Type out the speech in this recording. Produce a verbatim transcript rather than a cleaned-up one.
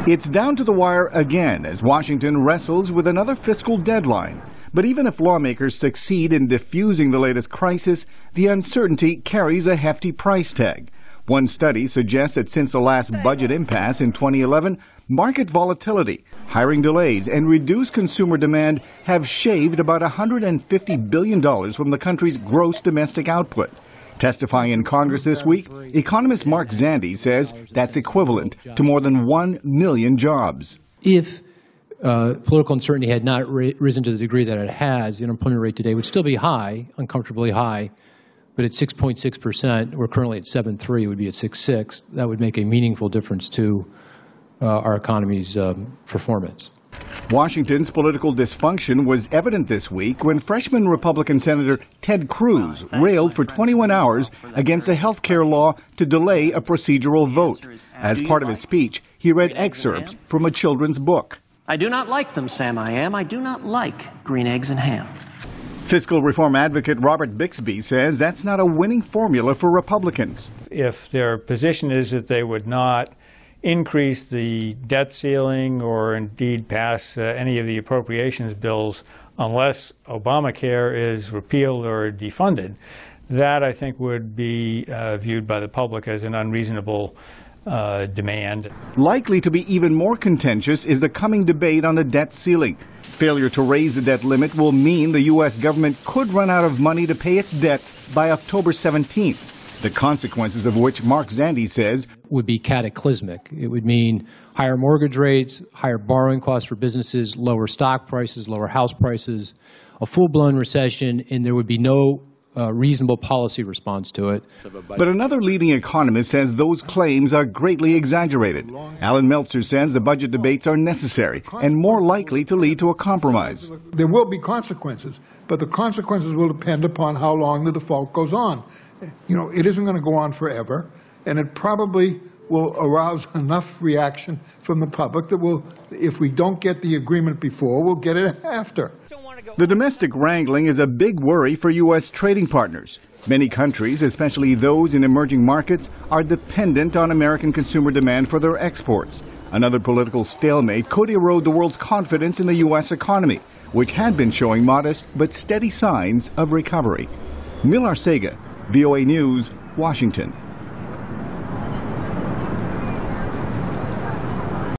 It's down to the wire again as Washington wrestles with another fiscal deadline. But even if lawmakers succeed in diffusing the latest crisis, the uncertainty carries a hefty price tag. One study suggests that since the last budget impasse in twenty eleven, market volatility, hiring delays, and reduced consumer demand have shaved about one hundred fifty billion dollars from the country's gross domestic output. Testifying in Congress this week, economist Mark Zandi says that's equivalent to more than one million jobs. If uh, political uncertainty had not ra- risen to the degree that it has, the unemployment rate today would still be high, uncomfortably high, but at six point six percent, we're currently at seven point three, it would be at six point six. That would make a meaningful difference to uh, our economy's um, performance. Washington's political dysfunction was evident this week when freshman Republican Senator Ted Cruz railed for twenty-one hours against a health care law to delay a procedural vote. As part of his speech, he read excerpts from a children's book. I do not like them, Sam I am. I do not like green eggs and ham. Fiscal reform advocate Robert Bixby says that's not a winning formula for Republicans. If their position is that they would not increase the debt ceiling or indeed pass uh, any of the appropriations bills unless Obamacare is repealed or defunded, that I think would be uh, viewed by the public as an unreasonable uh, demand. Likely to be even more contentious is the coming debate on the debt ceiling. Failure to raise the debt limit will mean the U S government could run out of money to pay its debts by October seventeenth. The consequences of which Mark Zandi says would be cataclysmic. It would mean higher mortgage rates, higher borrowing costs for businesses, lower stock prices, lower house prices, a full-blown recession, and there would be no uh, reasonable policy response to it. But another leading economist says those claims are greatly exaggerated. Alan Meltzer says the budget debates are necessary and more likely to lead to a compromise. There will be consequences, but the consequences will depend upon how long the default goes on. You know, it isn't going to go on forever, and it probably will arouse enough reaction from the public that will, if we don't get the agreement before, we'll get it after. The domestic wrangling is a big worry for U S trading partners. Many countries, especially those in emerging markets, are dependent on American consumer demand for their exports. Another political stalemate could erode the world's confidence in the U S economy, which had been showing modest but steady signs of recovery. Mil Arcega, V O A News, Washington.